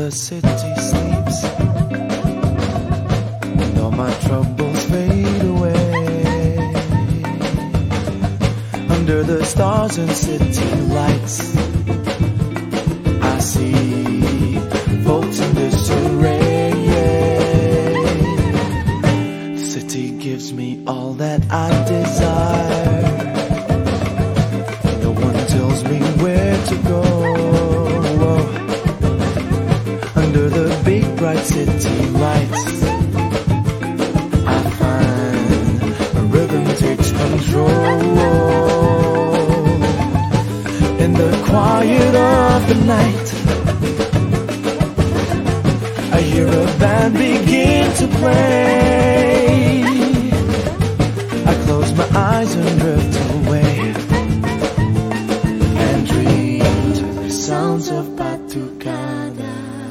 the city sleeps, and all my troubles fade away. Under the stars and city lights, I see folks in disarray. The city gives me all that I desire. No one tells me where to go. Under the big bright city lights, I find a rhythm takes control. In the quiet of the night, I hear a band begin to play. I close my eyes and drift away and dream to the sounds of Batucada.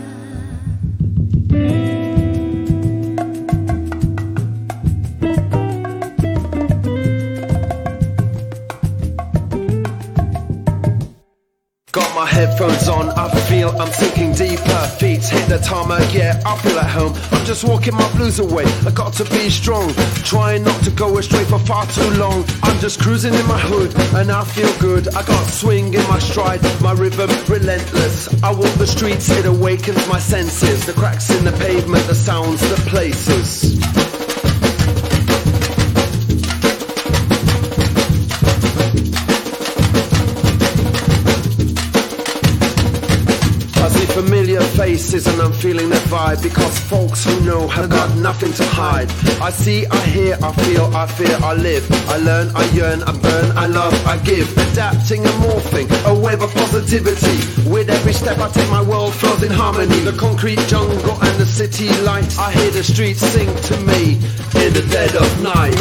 Got my headphones on, I feel I'm sinking deeper. Feet hit the tarmac, yeah, I feel at home. I'm just walking my blues away, I got to be strong. Trying not to go astray for far too long. I'm just cruising in my hood, and I feel good. I got swing in my stride, my rhythm relentless. I walk the streets, it awakens my senses. The cracks in the pavement, the sounds, the places. Familiar faces and I'm feeling their vibe, because folks who know have got nothing to hide. I see, I hear, I feel, I fear, I live. I learn, I yearn, I burn, I love, I give. Adapting and morphing, a wave of positivity. With every step I take, my world flows in harmony. The concrete jungle and the city lights, I hear the streets sing to me in the dead of night.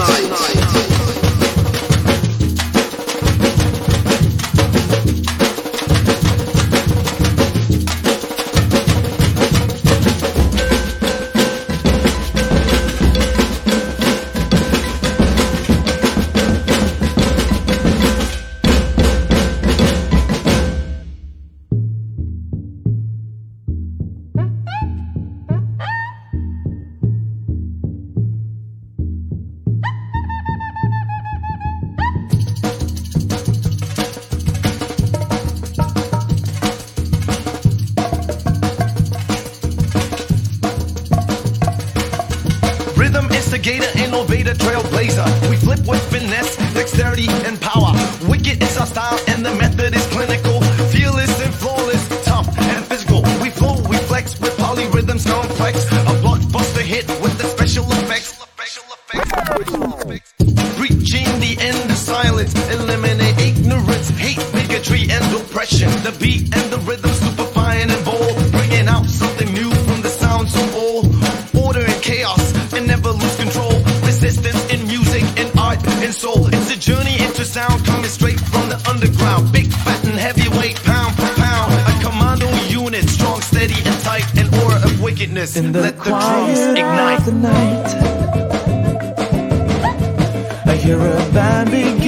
Instigator, innovator, trailblazer. We flip with finesse, dexterity, and power. Wicked is our style, and the method is clinical. Fearless and flawless, tough and physical. We flow, we flex with polyrhythms complex. A blockbuster hit with the special effects. Reaching the end of silence, eliminate ignorance, hate, bigotry, and oppression. The beat and the rhythm super fine and bold, bringing out something new from the sounds of old. Order and chaos, and never lose control. Resistance in music and art and soul. It's a journey into sound coming straight from the underground. Big, fat, and heavyweight, pound per pound. A commando unit, strong, steady, and tight. An aura of wickedness. In the let the drums ignite. Of the night, I hear a band begin